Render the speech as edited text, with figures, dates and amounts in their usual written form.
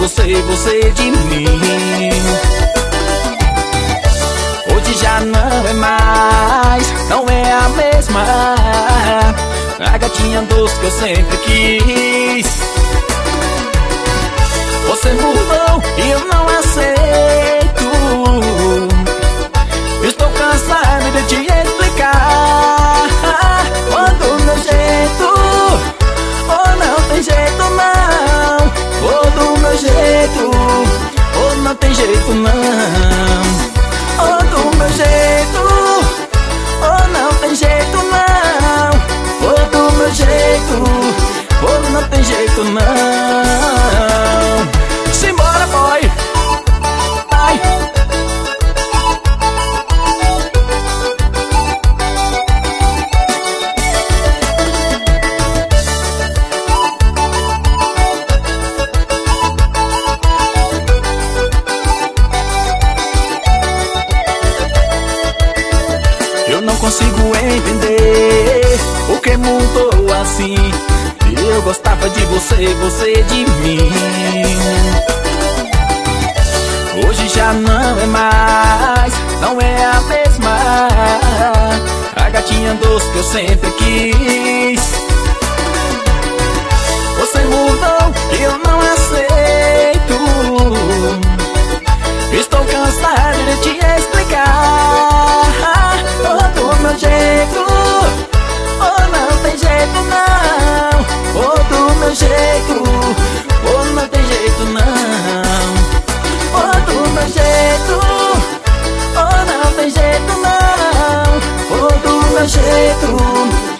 você de mim. Hoje já não é mais, não é a mesma, a gatinha doce que eu sempre quis. Você mudou e eu não aceito. Estou cansado de te explicar. Ou do meu jeito, ou não tem jeito não. Ou do meu jeito, ou não tem jeito não. Ou do meu jeito, ou não tem jeito não. Ou do meu jeito, ou não tem jeito não. Simbora, boy. Ai. Eu não consigo entender o que mudou assim. Eu gostava de você, você de mim. Hoje já não é mais, não é a mesma, a gatinha doce que eu sempre quis. Você mudou e eu não aceito. Estou cansado de te explicar. Ou do meu jeito, ou não tem jeito não. Ou do meu jeito, ou não tem jeito não. Ou do meu jeito, ou não tem jeito não. Ou do meu jeito,